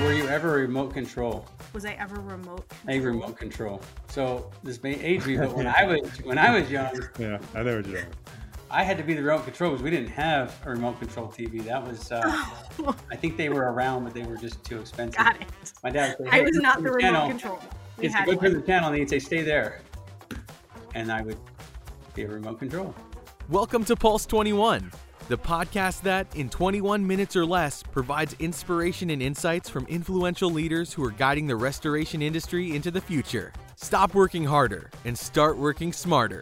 were you ever a remote control? Was I ever remote control? A remote control. So this may age me, but when I was young, Yeah, I know what you're doing. I had to be the remote control because we didn't have a remote control TV. That was, I think they were around, but they were just too expensive. Got it. My dad would say, I "Hey, was go not turn the remote control. We It's had go turn one. the channel, and he'd say, "Stay there," and I would be a remote control. Welcome to Pulse 21, the podcast that, in 21 minutes or less, provides inspiration and insights from influential leaders who are guiding the restoration industry into the future. Stop working harder and start working smarter.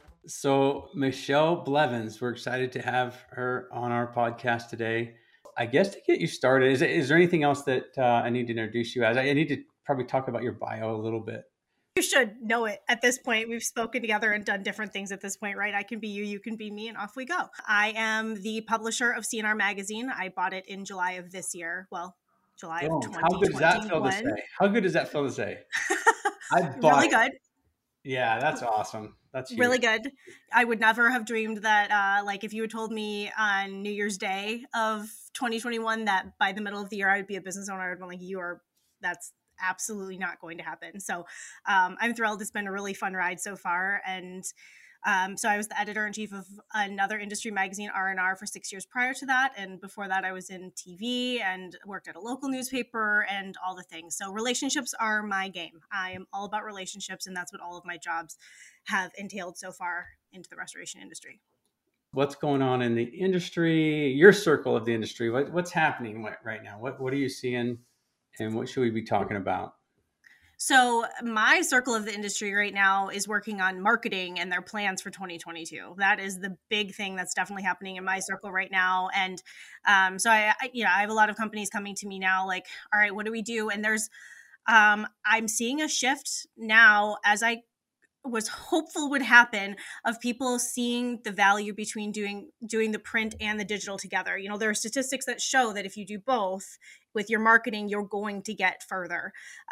So Michelle Blevins, we're excited to have her on our podcast today. I guess to get you started, is there anything else that I need to introduce you as? I need to probably talk about your bio a little bit. You should know it at this point. We've spoken together and done different things at this point, right? I can be you, you can be me, and off we go. I am the publisher of CNR Magazine. I bought it in July of this year. Well, July of 2021. How good does that feel to say? How good does that feel to say? I bought really it. good. Yeah, that's awesome. That's huge. Really good. I would never have dreamed that, if you had told me on New Year's Day of 2021 that by the middle of the year I would be a business owner, I would have been like, that's absolutely not going to happen. So I'm thrilled. It's been a really fun ride so far. And so I was the editor-in-chief of another industry magazine, R&R, for 6 years prior to that. And before that, I was in TV and worked at a local newspaper and all the things. So relationships are my game. I am all about relationships, and that's what all of my jobs have entailed so far into the restoration industry. What's going on in the industry, your circle of the industry? What's happening right now? What are you seeing, and what should we be talking about? So my circle of the industry right now is working on marketing and their plans for 2022. That is the big thing that's definitely happening in my circle right now. And so I have a lot of companies coming to me now like, all right, what do we do? And there's, I'm seeing a shift now, as I was hopeful would happen, of people seeing the value between doing the print and the digital together. You know, there are statistics that show that if you do both with your marketing, you're going to get further.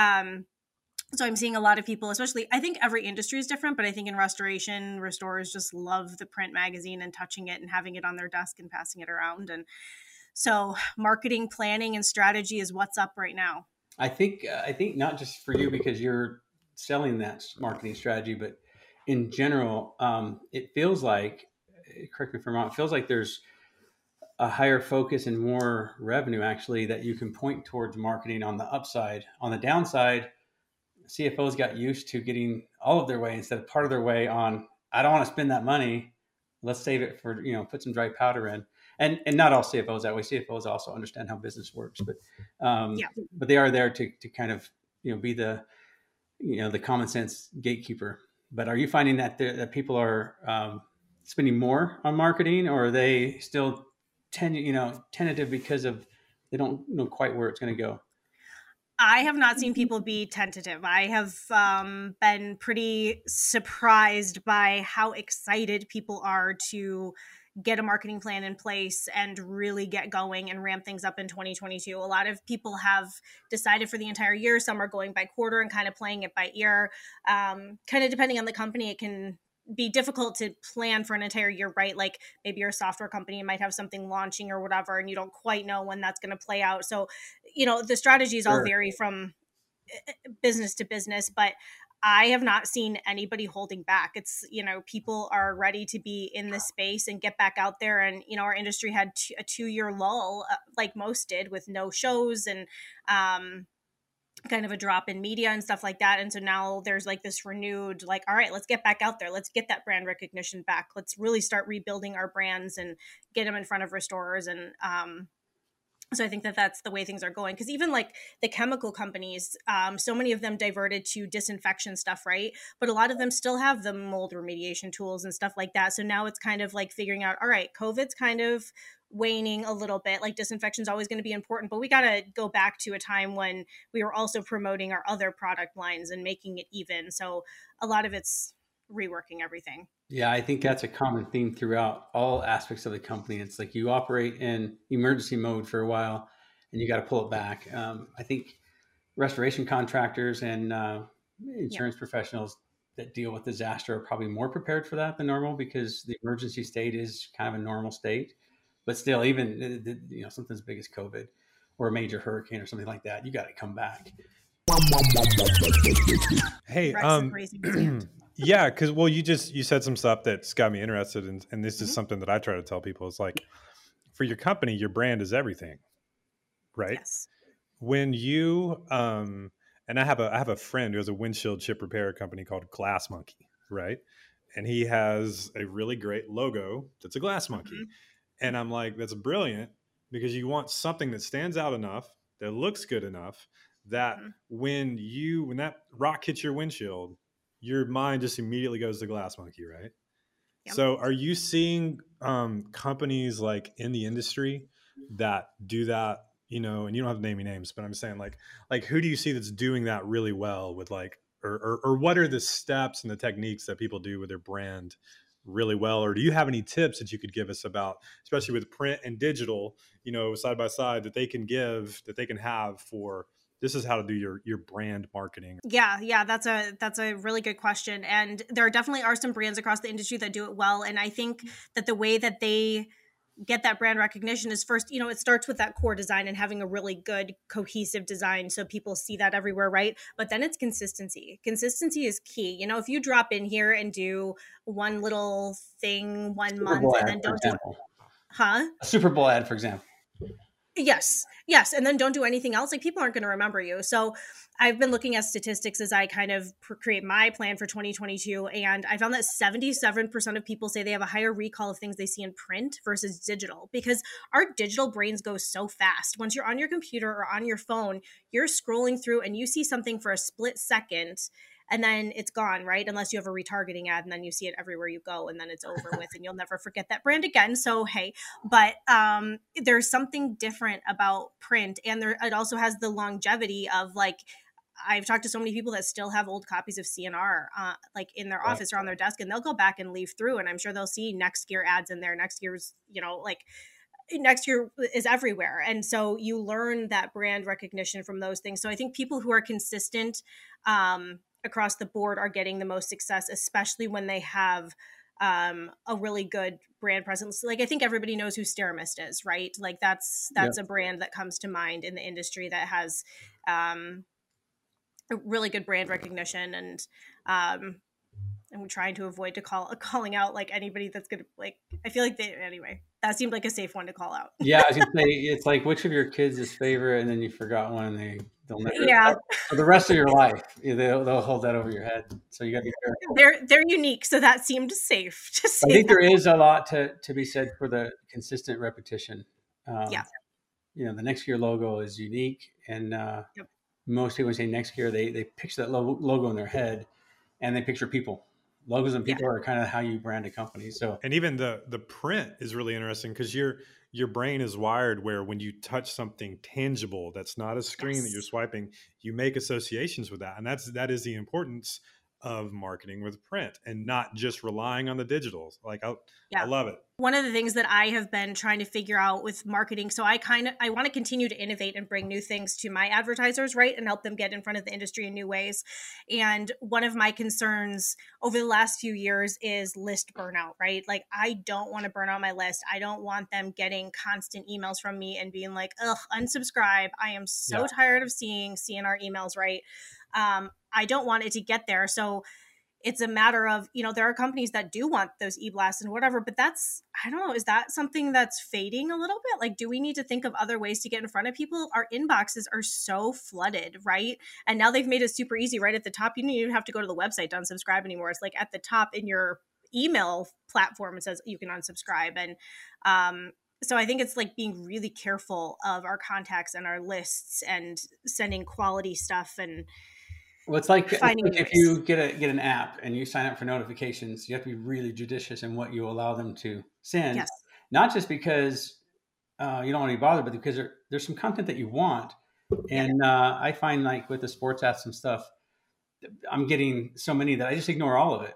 So I'm seeing a lot of people, especially, I think every industry is different, but I think in restoration, restorers just love the print magazine and touching it and having it on their desk and passing it around. And so marketing, planning, and strategy is what's up right now. I think not just for you because you're selling that marketing strategy, but in general, it feels like, correct me if I'm wrong, it feels like there's a higher focus and more revenue actually that you can point towards marketing on the upside. On the downside, CFOs got used to getting all of their way instead of part of their way on, I don't want to spend that money. Let's save it for, put some dry powder in. And not all CFOs that way. CFOs also understand how business works, but they are there to kind of, be the, the common sense gatekeeper. But are you finding that that people are spending more on marketing, or are they still tentative because of they don't know quite where it's going to go? I have not seen people be tentative. I have been pretty surprised by how excited people are to get a marketing plan in place and really get going and ramp things up in 2022. A lot of people have decided for the entire year. Some are going by quarter and kind of playing it by ear. Kind of depending on the company, it can be difficult to plan for an entire year, right? Like maybe you're a software company and might have something launching or whatever, and you don't quite know when that's going to play out. So, the strategies all vary from business to business, but I have not seen anybody holding back. It's, people are ready to be in this space and get back out there. And, our industry had a 2-year lull, like most did, with no shows and, kind of a drop in media and stuff like that. And so now there's like this renewed, like, all right, let's get back out there. Let's get that brand recognition back. Let's really start rebuilding our brands and get them in front of restorers. And so I think that that's the way things are going. Because even like the chemical companies, so many of them diverted to disinfection stuff, right? But a lot of them still have the mold remediation tools and stuff like that. So now it's kind of like figuring out, all right, COVID's kind of waning a little bit. Like disinfection is always going to be important, but we got to go back to a time when we were also promoting our other product lines and making it even. So a lot of it's reworking everything. Yeah, I think that's a common theme throughout all aspects of the company. It's like you operate in emergency mode for a while and you got to pull it back. I think restoration contractors and insurance professionals that deal with disaster are probably more prepared for that than normal because the emergency state is kind of a normal state. But still, even something as big as COVID or a major hurricane or something like that, you got to come back. Hey, yeah, because you said some stuff that's got me interested in, and this is something that I try to tell people. It's like, for your company, your brand is everything, right? Yes. When you and I have a friend who has a windshield chip repair company called Glass Monkey, right? And he has a really great logo that's a glass monkey. And I'm like, that's brilliant, because you want something that stands out enough, that looks good enough, that when that rock hits your windshield, your mind just immediately goes to Glass Monkey, right? Yep. So are you seeing companies like in the industry that do that, and you don't have to name any names, but I'm saying like who do you see that's doing that really well with or what are the steps and the techniques that people do with their brand really well? Or do you have any tips that you could give us about, especially with print and digital, side by side, that they can have for, this is how to do your brand marketing? Yeah, that's a really good question. And there definitely are some brands across the industry that do it well. And I think that the way that they get that brand recognition is first, it starts with that core design and having a really good cohesive design so people see that everywhere, right? But then it's consistency. Consistency is key. If you drop in here and do one little thing 1 month and then don't do it. A Super Bowl ad, for example. Yes. And then don't do anything else. Like, people aren't going to remember you. So I've been looking at statistics as I kind of create my plan for 2022. And I found that 77% of people say they have a higher recall of things they see in print versus digital, because our digital brains go so fast. Once you're on your computer or on your phone, you're scrolling through and you see something for a split second, and then it's gone, right? Unless you have a retargeting ad, and then you see it everywhere you go, and then it's over with, and you'll never forget that brand again. So, hey, but there's something different about print, and it also has the longevity of, like, I've talked to so many people that still have old copies of CNR, like in their office or on their desk, and they'll go back and leaf through, and I'm sure they'll see next year ads in there. Next year's, next year is everywhere. And so you learn that brand recognition from those things. So I think people who are consistent across the board are getting the most success, especially when they have a really good brand presence. Like, I think everybody knows who Steramist is, right? Like, that's a brand that comes to mind in the industry that has a really good brand recognition. And I'm trying to avoid calling out like anybody that's gonna, like, I feel like anyway, that seemed like a safe one to call out. Yeah, I was gonna say, it's like, which of your kids is favorite, and then you forgot one, and they'll never, for the rest of your life, they'll hold that over your head. So you got to be careful. They're unique, so that seemed safe to say. I think there is a lot to be said for the consistent repetition. The Next Gear logo is unique, and most people say Next Gear, they picture that logo in their head, and they picture people. Logos and people are kind of how you brand a company. So, and even the print is really interesting, because your brain is wired where when you touch something tangible that's not a screen that you're swiping, you make associations with that. And that is the importance of marketing with print, and not just relying on the digitals. Like, I love it. One of the things that I have been trying to figure out with marketing, so I want to continue to innovate and bring new things to my advertisers, right? And help them get in front of the industry in new ways. And one of my concerns over the last few years is list burnout, right? Like, I don't want to burn out my list. I don't want them getting constant emails from me and being like, ugh, unsubscribe. I am so tired of seeing CNR emails, right? I don't want it to get there. So it's a matter of, there are companies that do want those e-blasts and whatever, but I don't know, is that something that's fading a little bit? Like, do we need to think of other ways to get in front of people? Our inboxes are so flooded, right? And now they've made it super easy right at the top. You don't even have to go to the website to unsubscribe anymore. It's like at the top in your email platform, it says you can unsubscribe. And so I think it's like being really careful of our contacts and our lists and sending quality stuff. And well, it's like if you get an app and you sign up for notifications, you have to be really judicious in what you allow them to send. Yes. Not just because you don't want to be bothered, but because there's some content that you want. And I find, like, with the sports apps and stuff, I'm getting so many that I just ignore all of it.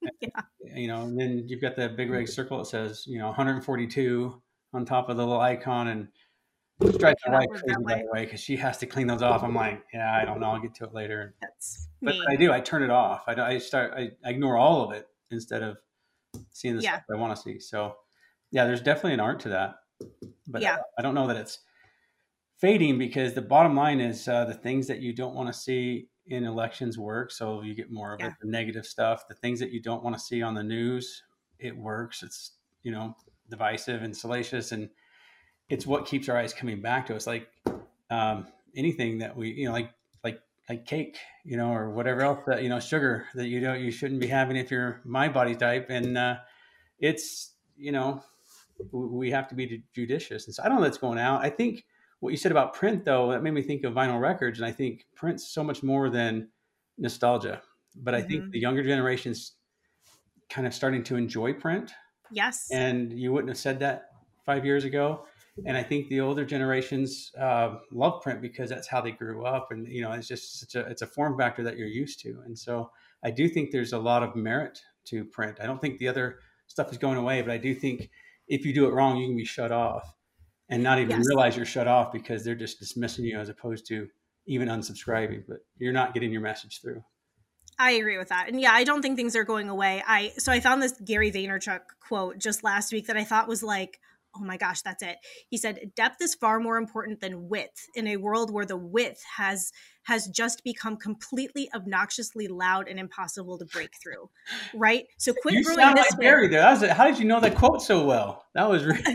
And then you've got the big red circle that says 142 on top of the little icon, and it drives my wife crazy, by the way, because she has to clean those off. I'm like, I don't know, I'll get to it later. But I do. I turn it off. I ignore all of it instead of seeing the stuff I want to see. So, there's definitely an art to that. But I don't know that it's fading because the bottom line is the things that you don't want to see in elections work. So you get more of it, the negative stuff, the things that you don't want to see on the news, it works. It's, divisive and salacious, and it's what keeps our eyes coming back to us. Like anything that we, like cake, or whatever else that, sugar that you shouldn't be having if you're my body type. And it's, we have to be judicious. And so I don't know that's going out. I think what you said about print, though, that made me think of vinyl records. And I think print's so much more than nostalgia. But I think the younger generation's kind of starting to enjoy print. Yes. And you wouldn't have said that 5 years ago. And I think the older generations love print because that's how they grew up. And, it's just it's a form factor that you're used to. And so I do think there's a lot of merit to print. I don't think the other stuff is going away, but I do think if you do it wrong, you can be shut off and not even realize you're shut off because they're just dismissing you as opposed to even unsubscribing, but you're not getting your message through. I agree with that. And yeah, I don't think things are going away. So I found this Gary Vaynerchuk quote just last week that I thought was like, oh my gosh, that's it. He said, depth is far more important than width in a world where the width has just become completely obnoxiously loud and impossible to break through. Right? So quit you growing sound this like way. Gary there. How did you know that quote so well? That was really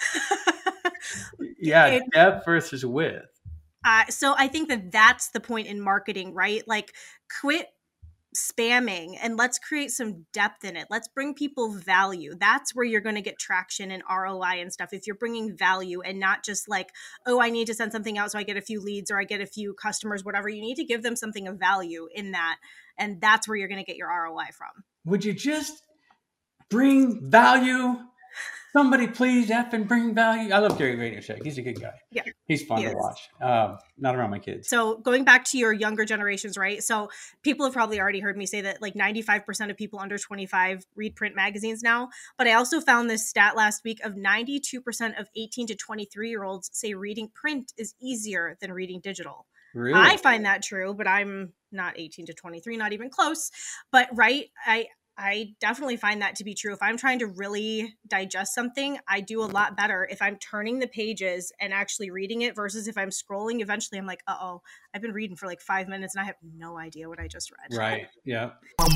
yeah, depth versus width. So I think that's the point in marketing, right? Like quit spamming and let's create some depth in it. Let's bring people value. That's where you're going to get traction and ROI and stuff. If you're bringing value and not just like, oh, I need to send something out so I get a few leads or I get a few customers, whatever. You need to give them something of value in that. And that's where you're going to get your ROI from. Would you just bring value? Somebody please effing bring value. I love Gary Vaynerchuk. He's a good guy. Yeah. He's fun to watch. Not around my kids. So going back to your younger generations, right? So people have probably already heard me say that like 95% of people under 25 read print magazines now. But I also found this stat last week of 92% of 18 to 23-year-olds say reading print is easier than reading digital. Really? I find that true, but I'm not 18 to 23, not even close. But right, I definitely find that to be true. If I'm trying to really digest something, I do a lot better if I'm turning the pages and actually reading it versus if I'm scrolling. Eventually, I'm like, uh-oh, I've been reading for like 5 minutes and I have no idea what I just read. Right. Yeah.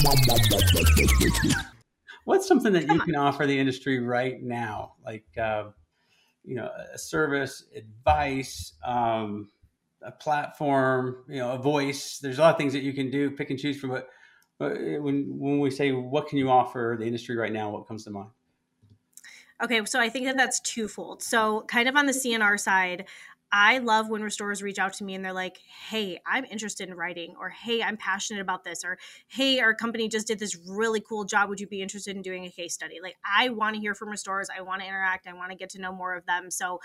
What's something that you can offer the industry right now? Like, a service, advice, a platform, a voice. There's a lot of things that you can do, pick and choose from it. But when we say, what can you offer the industry right now, what comes to mind? Okay, so I think that's twofold. So kind of on the CNR side, I love when restorers reach out to me and they're like, hey, I'm interested in writing, or hey, I'm passionate about this, or hey, our company just did this really cool job. Would you be interested in doing a case study? Like, I want to hear from restorers. I want to interact. I want to get to know more of them. So,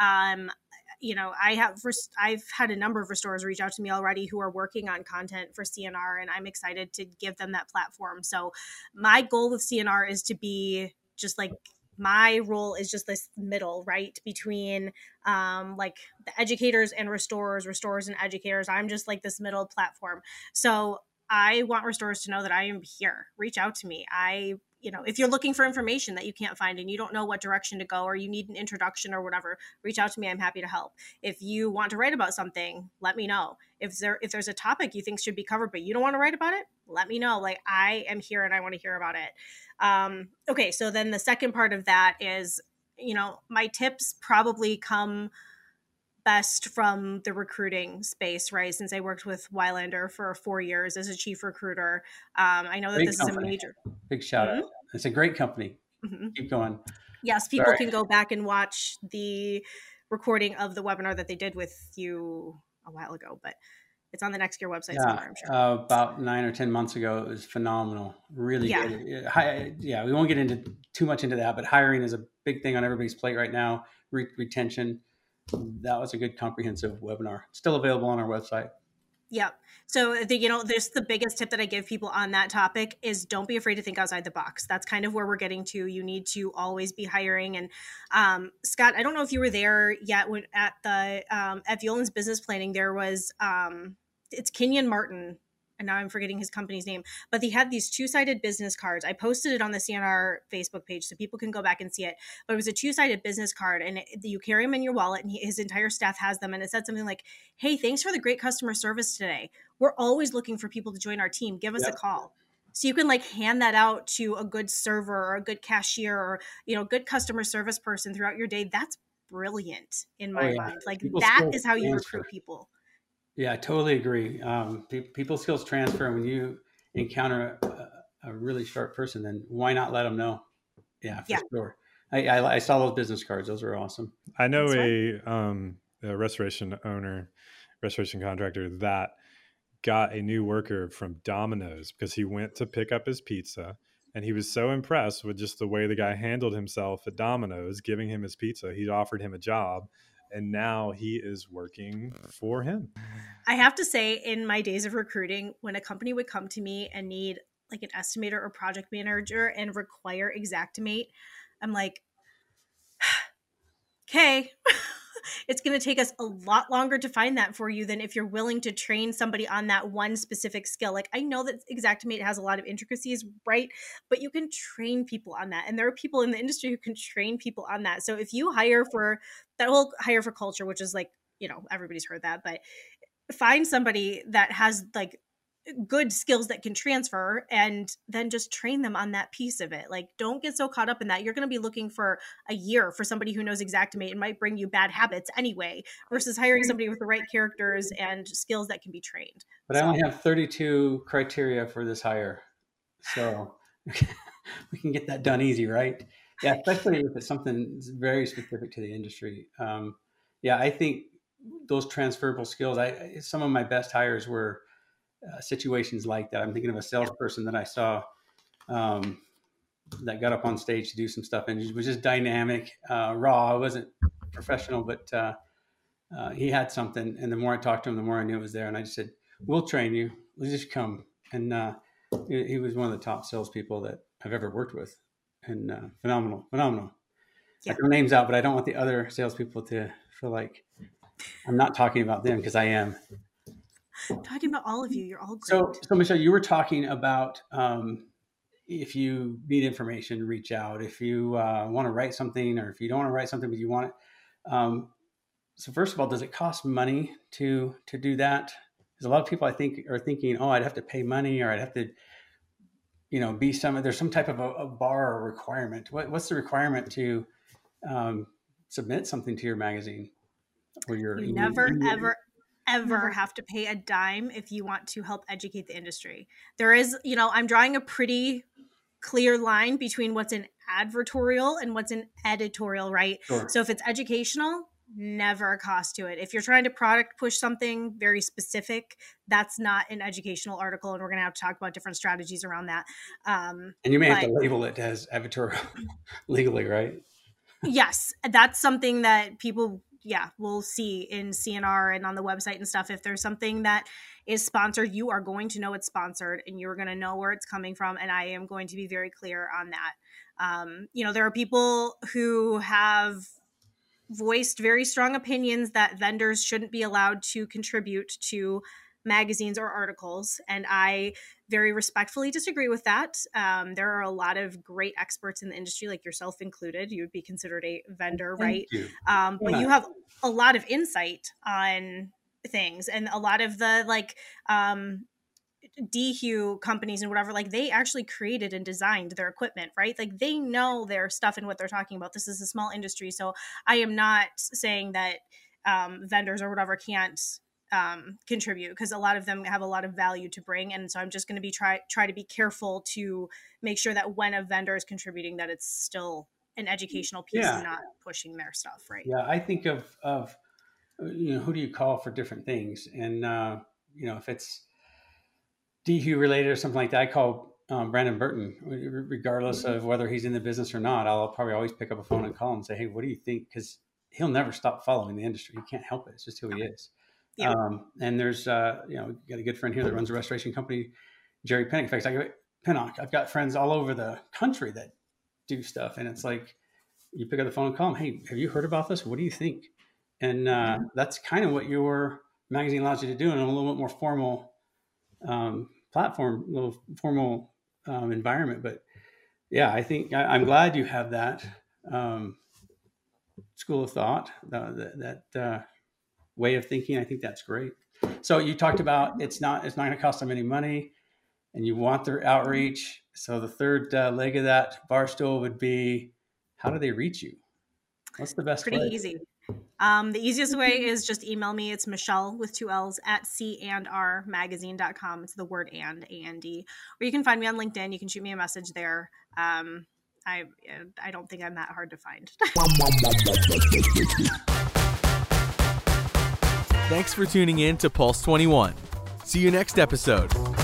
I've had a number of restorers reach out to me already who are working on content for CNR, and I'm excited to give them that platform. So my goal with CNR is to be just like, my role is just this middle, right, between like the educators and restorers and educators. I'm just like this middle platform. So I want restorers to know that I am here. Reach out to me. If you're looking for information that you can't find and you don't know what direction to go, or you need an introduction or whatever, reach out to me. I'm happy to help. If you want to write about something, let me know. If there's a topic you think should be covered, but you don't want to write about it, let me know. Like, I am here and I want to hear about it. Okay. So then the second part of that is, my tips probably come best from the recruiting space, right? Since I worked with Weilander for 4 years as a chief recruiter. I know that Great this company. is a major. Big shout out. It's a great company. Mm-hmm. Keep going. Yes, people can go back and watch the recording of the webinar that they did with you a while ago, but it's on the Next Gear website somewhere, I'm sure. About 9 or 10 months ago, it was phenomenal. Really good. We won't get into too much into that, but hiring is a big thing on everybody's plate right now. Retention. That was a good comprehensive webinar. Still available on our website. Yep. So, there's the biggest tip that I give people on that topic is don't be afraid to think outside the box. That's kind of where we're getting to. You need to always be hiring. And Scott, I don't know if you were there yet when at Violand's business planning, there was, it's Kenyon Martin and now I'm forgetting his company's name, but he had these two-sided business cards. I posted it on the CNR Facebook page so people can go back and see it. But it was a two-sided business card, and you carry them in your wallet, and his entire staff has them. And it said something like, "Hey, thanks for the great customer service today. We're always looking for people to join our team. Give us a call." So you can like hand that out to a good server or a good cashier or, good customer service person throughout your day. That's brilliant in my mind. Like that is how you recruit people. Yeah, I totally agree. People skills transfer. When you encounter a really sharp person, then why not let them know? Yeah, for sure. I saw those business cards. Those were awesome. I know a restoration contractor that got a new worker from Domino's because he went to pick up his pizza. And he was so impressed with just the way the guy handled himself at Domino's, giving him his pizza. He offered him a job. And now he is working for him. I have to say, in my days of recruiting, when a company would come to me and need like an estimator or project manager and require Xactimate, I'm like, okay, it's going to take us a lot longer to find that for you than if you're willing to train somebody on that one specific skill. Like I know that Xactimate has a lot of intricacies, right? But you can train people on that. And there are people in the industry who can train people on that. So if you hire for that whole hire for culture, which is like, everybody's heard that, but find somebody that has like good skills that can transfer and then just train them on that piece of it. Like don't get so caught up in that. You're going to be looking for a year for somebody who knows Xactimate and might bring you bad habits anyway, versus hiring somebody with the right characters and skills that can be trained. But I only have 32 criteria for this hire. So we can get that done easy, right? Yeah, especially if it's something very specific to the industry. I think those transferable skills, some of my best hires were situations like that. I'm thinking of a salesperson that I saw that got up on stage to do some stuff and it was just dynamic, raw. It wasn't professional, but he had something. And the more I talked to him, the more I knew it was there. And I just said, "We'll train you. Let's just come." And he was one of the top salespeople that I've ever worked with. And phenomenal. Yeah. I throw names out, but I don't want the other salespeople to feel like I'm not talking about them because I am. I'm talking about all of you. You're all great. So Michelle, you were talking about if you need information, reach out. If you want to write something, or if you don't want to write something but you want it. So first of all, does it cost money to do that? Because a lot of people I think are thinking, "Oh, I'd have to pay money, or I'd have to." There's some type of a bar or requirement. What's the requirement to submit something to your magazine? Or you never, ever have to pay a dime if you want to help educate the industry. There is, I'm drawing a pretty clear line between what's an advertorial and what's an editorial, right? Sure. So if it's educational, never a cost to it. If you're trying to product push something very specific, that's not an educational article, and we're going to have to talk about different strategies around that. And you may have to label it as editorial legally, right? Yes, that's something that people, will see in CNR and on the website and stuff. If there's something that is sponsored, you are going to know it's sponsored, and you're going to know where it's coming from. And I am going to be very clear on that. There are people who have voiced very strong opinions that vendors shouldn't be allowed to contribute to magazines or articles. And I very respectfully disagree with that. There are a lot of great experts in the industry, like yourself included. You would be considered a vendor, right? But you have a lot of insight on things, and a lot of the DHU companies and whatever, they actually created and designed their equipment, right? Like they know their stuff and what they're talking about. This is a small industry. So I am not saying that vendors or whatever can't contribute, because a lot of them have a lot of value to bring. And so I'm just going to be try to be careful to make sure that when a vendor is contributing, that it's still an educational piece and not pushing their stuff, right? Yeah, I think of who do you call for different things? And if it's DHU related or something like that, I call Brandon Burton, regardless of whether he's in the business or not. I'll probably always pick up a phone and call him and say, "Hey, what do you think?" Because he'll never stop following the industry. He can't help it. It's just who he is. Yeah. And there's, got a good friend here that runs a restoration company, Jerry Pinnock. In fact, I've got friends all over the country that do stuff. And it's like, you pick up the phone and call them, "Hey, have you heard about this? What do you think?" And that's kind of what your magazine allows you to do in a little bit more formal platform, little formal environment. But yeah, I think I'm glad you have that school of thought, that way of thinking. I think that's great. So you talked about it's not going to cost them any money, and you want their outreach. So the third leg of that bar stool would be, how do they reach you? What's the best way? Pretty easy. The easiest way is just email me. It's Michelle with 2 L's at candrmagazine.com. It's the word and, A-N-D. Or you can find me on LinkedIn. You can shoot me a message there. I don't think I'm that hard to find. Thanks for tuning in to Pulse 21. See you next episode.